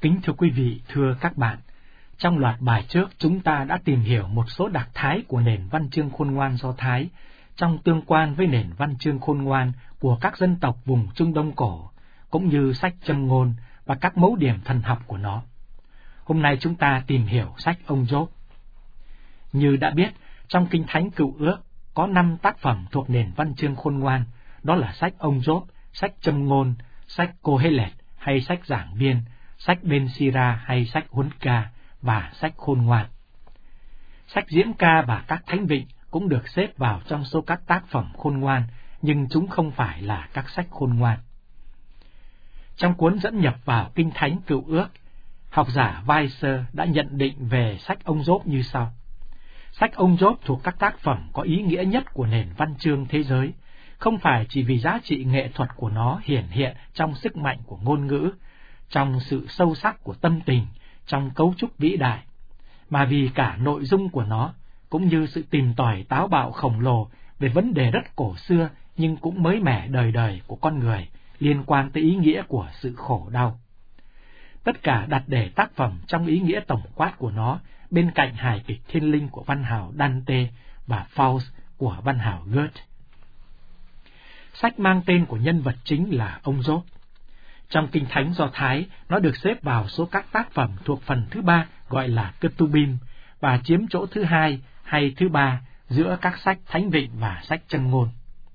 Kính thưa quý vị, thưa các bạn, trong loạt bài trước chúng ta đã tìm hiểu một số đặc thái của nền văn chương khôn ngoan Do Thái trong tương quan với nền văn chương khôn ngoan của các dân tộc vùng Trung Đông cổ, cũng như sách châm ngôn và các mấu điểm thần học của nó. Hôm nay chúng ta tìm hiểu sách ông Gióp. Như đã biết, trong Kinh Thánh Cựu Ước có 5 tác phẩm thuộc nền văn chương khôn ngoan, đó là sách ông Gióp, sách châm ngôn, sách Cô-hê-lẹt hay sách giảng viên, sách Ben-si-ra hay sách huấn ca và sách khôn ngoan. Sách diễm ca và các thánh vịnh cũng được xếp vào trong số các tác phẩm khôn ngoan, nhưng chúng không phải là các sách khôn ngoan. Trong cuốn dẫn nhập vào Kinh Thánh Cựu Ước, học giả Weiser đã nhận định về sách ông Gióp như sau. Sách ông Gióp thuộc các tác phẩm có ý nghĩa nhất của nền văn chương thế giới, không phải chỉ vì giá trị nghệ thuật của nó hiển hiện trong sức mạnh của ngôn ngữ, trong sự sâu sắc của tâm tình, trong cấu trúc vĩ đại, mà vì cả nội dung của nó, cũng như sự tìm tòi táo bạo khổng lồ về vấn đề rất cổ xưa nhưng cũng mới mẻ đời đời của con người, liên quan tới ý nghĩa của sự khổ đau. Tất cả đặt để tác phẩm trong ý nghĩa tổng quát của nó, bên cạnh hài kịch thiên linh của văn hào Dante và Faust của văn hào Goethe. Sách mang tên của nhân vật chính là ông Gióp. Trong Kinh Thánh Do Thái, nó được xếp vào số các tác phẩm thuộc phần thứ 3 gọi là Ketubim và chiếm chỗ thứ 2 hay thứ 3 giữa các sách Thánh Vịnh và sách Châm ngôn.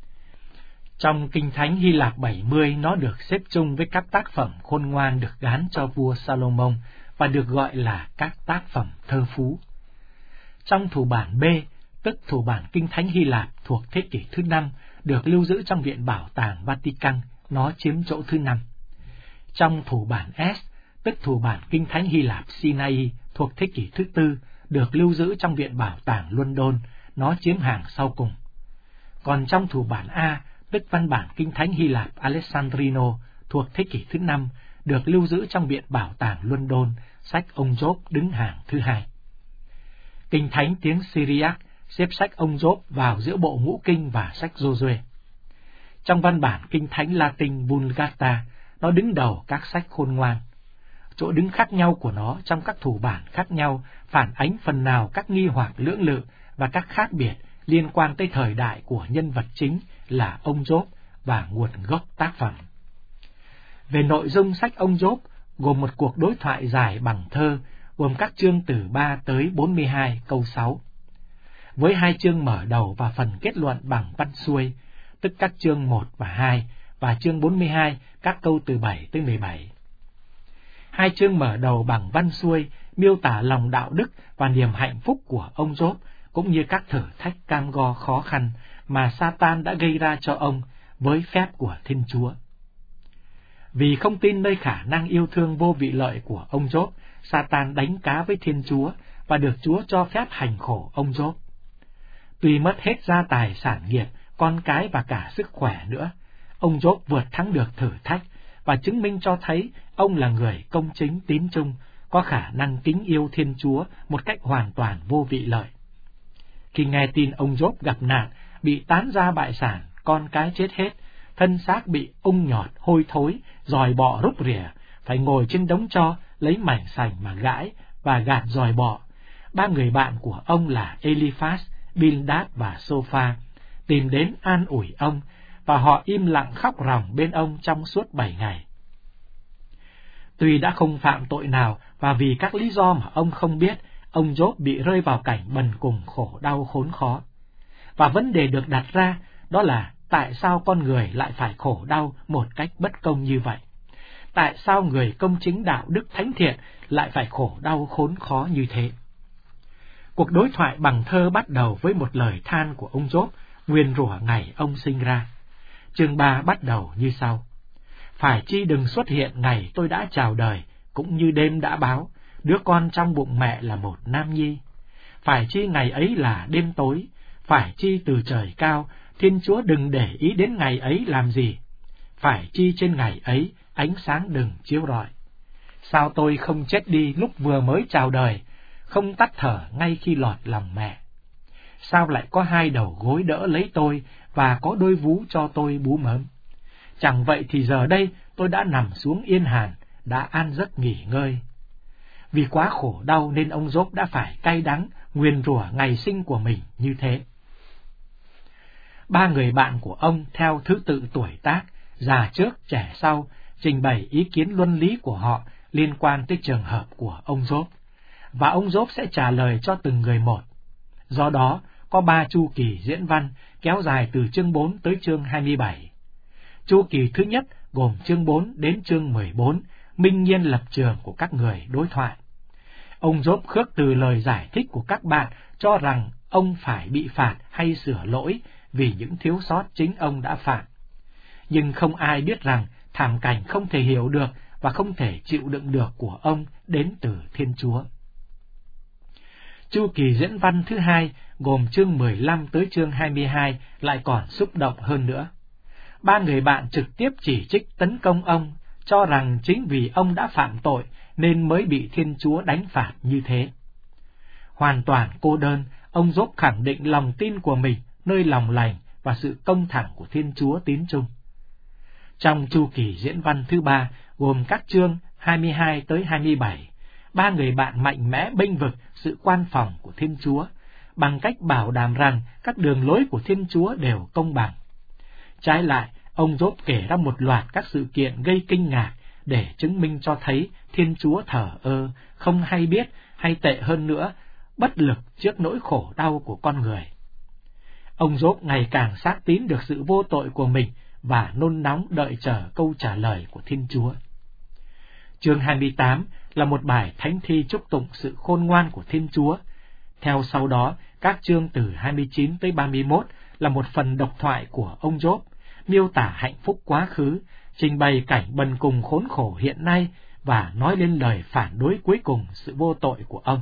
Trong Kinh Thánh Hy Lạp 70, nó được xếp chung với các tác phẩm khôn ngoan được gán cho vua Salomon và được gọi là các tác phẩm thơ phú. Trong thủ bản B, tức thủ bản Kinh Thánh Hy Lạp thuộc thế kỷ thứ 5, được lưu giữ trong Viện Bảo tàng Vatican, nó chiếm chỗ thứ 5. Trong thủ bản S, tức thủ bản Kinh Thánh Hy Lạp Sinai thuộc thế kỷ thứ 4, được lưu giữ trong Viện Bảo tàng London, nó chiếm hàng sau cùng. Còn trong thủ bản A, tức văn bản Kinh Thánh Hy Lạp Alessandrino thuộc thế kỷ thứ 5, được lưu giữ trong Viện Bảo tàng London, sách ông Gióp đứng hàng thứ 2. Kinh Thánh tiếng Syriac xếp sách ông Gióp vào giữa bộ ngũ kinh và sách Giô-suê. Trong văn bản Kinh Thánh Latin Vulgata, nó đứng đầu các sách khôn ngoan. Chỗ đứng khác nhau của nó trong các thủ bản khác nhau phản ánh phần nào các nghi hoặc lưỡng lự và các khác biệt liên quan tới thời đại của nhân vật chính là ông Gióp và nguồn gốc tác phẩm. Về nội dung sách ông Gióp gồm một cuộc đối thoại dài bằng thơ, gồm các chương từ 3 tới 42 câu 6. Với 2 chương mở đầu và phần kết luận bằng văn xuôi, tức các chương 1 và 2, và chương 42 các câu từ 7 tới 17. 2 chương mở đầu bằng văn xuôi miêu tả lòng đạo đức và niềm hạnh phúc của ông Gióp, cũng như các thử thách cam go khó khăn mà Satan đã gây ra cho ông với phép của Thiên Chúa. Vì không tin nơi khả năng yêu thương vô vị lợi của ông Gióp, Satan đánh cá với Thiên Chúa và được Chúa cho phép hành khổ ông Gióp. Tuy mất hết gia tài sản nghiệp, con cái và cả sức khỏe nữa, ông Gióp vượt thắng được thử thách và chứng minh cho thấy ông là người công chính tín trung, có khả năng kính yêu Thiên Chúa một cách hoàn toàn vô vị lợi. Khi nghe tin ông Gióp gặp nạn, bị tán gia bại sản, con cái chết hết, thân xác bị ung nhọt, hôi thối, giòi bọ rúc rỉa, phải ngồi trên đống tro, lấy mảnh sành mà gãi và gạt giòi bọ, 3 người bạn của ông là Eliphaz, Bildad và Sophia tìm đến an ủi ông, và họ im lặng khóc ròng bên ông trong suốt 7 ngày. Tuy đã không phạm tội nào và vì các lý do mà ông không biết, ông Gióp bị rơi vào cảnh bần cùng khổ đau khốn khó. Và vấn đề được đặt ra đó là tại sao con người lại phải khổ đau một cách bất công như vậy? Tại sao người công chính đạo đức thánh thiện lại phải khổ đau khốn khó như thế? Cuộc đối thoại bằng thơ bắt đầu với một lời than của ông Gióp, nguyền rủa ngày ông sinh ra. Chương 3 bắt đầu như sau: Phải chi đừng xuất hiện ngày tôi đã chào đời, cũng như đêm đã báo, đứa con trong bụng mẹ là một nam nhi. Phải chi ngày ấy là đêm tối, phải chi từ trời cao, Thiên Chúa đừng để ý đến ngày ấy làm gì. Phải chi trên ngày ấy, ánh sáng đừng chiếu rọi. Sao tôi không chết đi lúc vừa mới chào đời, không tắt thở ngay khi lọt lòng mẹ? Sao lại có 2 đầu gối đỡ lấy tôi và có đôi vú cho tôi bú mớm? Chẳng vậy thì giờ đây tôi đã nằm xuống yên hàn, đã an giấc nghỉ ngơi. Vì quá khổ đau nên ông Giốp đã phải cay đắng nguyền rủa ngày sinh của mình như thế. 3 người bạn của ông theo thứ tự tuổi tác, già trước trẻ sau, trình bày ý kiến luân lý của họ liên quan tới trường hợp của ông Giốp, và ông Giốp sẽ trả lời cho từng người một. Do đó, có 3 chu kỳ diễn văn kéo dài từ chương 4 tới chương 27. Chu kỳ thứ nhất gồm chương 4 đến chương 14, minh nhiên lập trường của các người đối thoại. Ông Giốp khước từ lời giải thích của các bạn cho rằng ông phải bị phạt hay sửa lỗi vì những thiếu sót chính ông đã phạm. Nhưng không ai biết rằng thảm cảnh không thể hiểu được và không thể chịu đựng được của ông đến từ Thiên Chúa. Chu kỳ diễn văn thứ hai gồm chương 15 tới chương 22 lại còn xúc động hơn nữa. 3 người bạn trực tiếp chỉ trích tấn công ông, cho rằng chính vì ông đã phạm tội nên mới bị Thiên Chúa đánh phạt như thế. Hoàn toàn cô đơn, ông Giốp khẳng định lòng tin của mình nơi lòng lành và sự công thẳng của Thiên Chúa tín trung. Trong chu kỳ diễn văn thứ ba gồm các chương 22 tới 27, 3 người bạn mạnh mẽ bênh vực sự quan phòng của Thiên Chúa bằng cách bảo đảm rằng các đường lối của Thiên Chúa đều công bằng. Trái lại, ông Giốp kể ra một loạt các sự kiện gây kinh ngạc để chứng minh cho thấy Thiên Chúa thờ ơ, không hay biết, hay tệ hơn nữa, bất lực trước nỗi khổ đau của con người. Ông Giốp ngày càng xác tín được sự vô tội của mình và nôn nóng đợi chờ câu trả lời của Thiên Chúa. Chương 28 là một bài thánh thi chúc tụng sự khôn ngoan của Thiên Chúa. Theo sau đó, các chương từ 29 tới 31 là một phần độc thoại của ông Giốp, miêu tả hạnh phúc quá khứ, trình bày cảnh bần cùng khốn khổ hiện nay và nói lên lời phản đối cuối cùng sự vô tội của ông.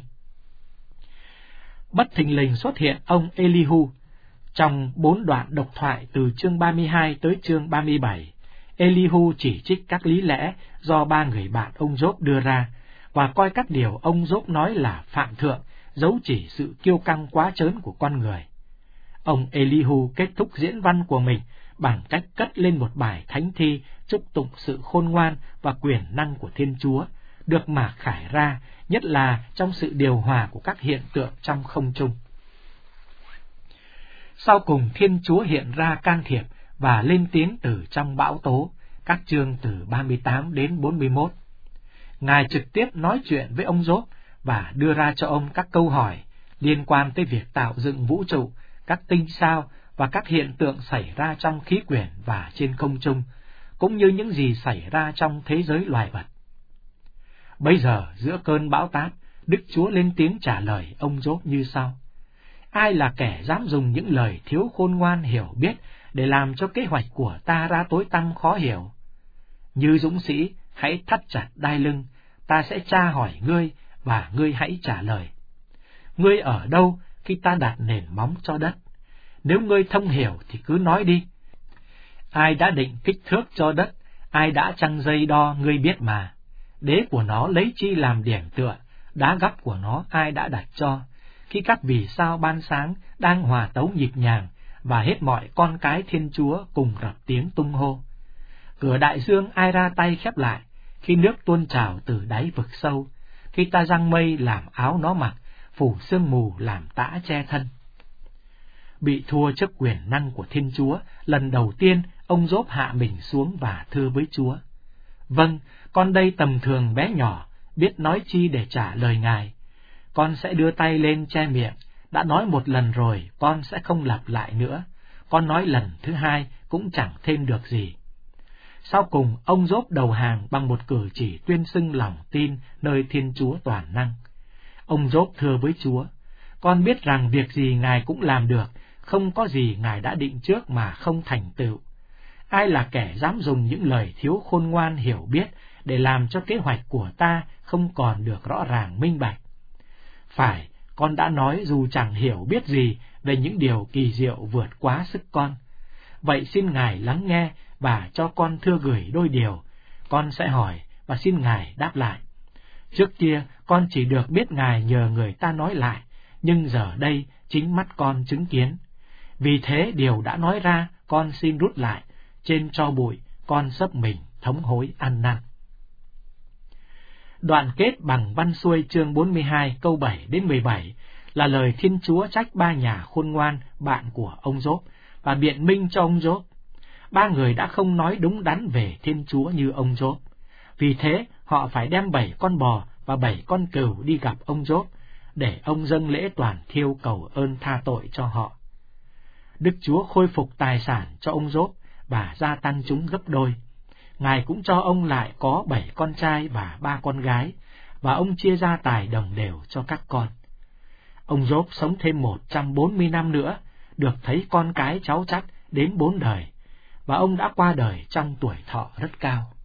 Bất thình lình xuất hiện ông Elihu. Trong 4 đoạn độc thoại từ chương 32 tới chương 37, Elihu chỉ trích các lý lẽ do 3 người bạn ông Giốp đưa ra và coi các điều ông Giốp nói là phạm thượng, dấu chỉ sự kiêu căng quá trớn của con người. Ông Elihu kết thúc diễn văn của mình bằng cách cất lên một bài thánh thi chúc tụng sự khôn ngoan và quyền năng của Thiên Chúa, được Mạc Khải ra, nhất là trong sự điều hòa của các hiện tượng trong không trung. Sau cùng Thiên Chúa hiện ra can thiệp và lên tiếng từ trong bão tố, các chương từ 38 đến 41. Ngài trực tiếp nói chuyện với ông Giốp và đưa ra cho ông các câu hỏi liên quan tới việc tạo dựng vũ trụ, các tinh sao và các hiện tượng xảy ra trong khí quyển và trên không trung, cũng như những gì xảy ra trong thế giới loài vật. Bây giờ, giữa cơn bão táp, Đức Chúa lên tiếng trả lời ông Giốp như sau: Ai là kẻ dám dùng những lời thiếu khôn ngoan hiểu biết để làm cho kế hoạch của ta ra tối tăm khó hiểu? Như dũng sĩ, hãy thắt chặt đai lưng, ta sẽ tra hỏi ngươi, và ngươi hãy trả lời. Ngươi ở đâu khi ta đặt nền móng cho đất? Nếu ngươi thông hiểu thì cứ nói đi. Ai đã định kích thước cho đất, ai đã trăng dây đo, ngươi biết mà. Đế của nó lấy chi làm điểm tựa, đá gấp của nó ai đã đặt cho, khi các vì sao ban sáng đang hòa tấu nhịp nhàng, và hết mọi con cái Thiên Chúa cùng rập tiếng tung hô. Cửa đại dương ai ra tay khép lại, khi nước tuôn trào từ đáy vực sâu, khi ta giăng mây làm áo nó mặc, phủ sương mù làm tã che thân. Bị thua trước quyền năng của Thiên Chúa, lần đầu tiên ông Giốp hạ mình xuống và thưa với Chúa: Vâng, con đây tầm thường bé nhỏ, biết nói chi để trả lời Ngài. Con sẽ đưa tay lên che miệng, đã nói một lần rồi, con sẽ không lặp lại nữa. Con nói lần thứ hai cũng chẳng thêm được gì. Sau cùng, ông Giốp đầu hàng bằng một cử chỉ tuyên xưng lòng tin nơi Thiên Chúa toàn năng. Ông Giốp thưa với Chúa: Con biết rằng việc gì Ngài cũng làm được, không có gì Ngài đã định trước mà không thành tựu. Ai là kẻ dám dùng những lời thiếu khôn ngoan hiểu biết để làm cho kế hoạch của ta không còn được rõ ràng minh bạch? Phải, con đã nói dù chẳng hiểu biết gì về những điều kỳ diệu vượt quá sức con. Vậy xin Ngài lắng nghe và cho con thưa gửi đôi điều. Con sẽ hỏi và xin Ngài đáp lại. Trước kia con chỉ được biết Ngài nhờ người ta nói lại, nhưng giờ đây chính mắt con chứng kiến. Vì thế điều đã nói ra con xin rút lại, trên tro bụi con xấp mình thống hối ăn năn. Đoạn kết bằng văn xuôi chương 42 câu 7 đến 17 là lời Thiên Chúa trách ba nhà khôn ngoan bạn của ông Gióp và biện minh cho ông Gióp. Ba người đã không nói đúng đắn về Thiên Chúa như ông Gióp. Vì thế, họ phải đem 7 con bò và 7 con cừu đi gặp ông Gióp, để ông dâng lễ toàn thiêu cầu ơn tha tội cho họ. Đức Chúa khôi phục tài sản cho ông Gióp và gia tăng chúng gấp đôi. Ngài cũng cho ông lại có 7 con trai và 3 con gái, và ông chia gia tài đồng đều cho các con. Ông Gióp sống thêm 140 năm nữa, được thấy con cái cháu chắt đến 4 đời, và ông đã qua đời trong tuổi thọ rất cao.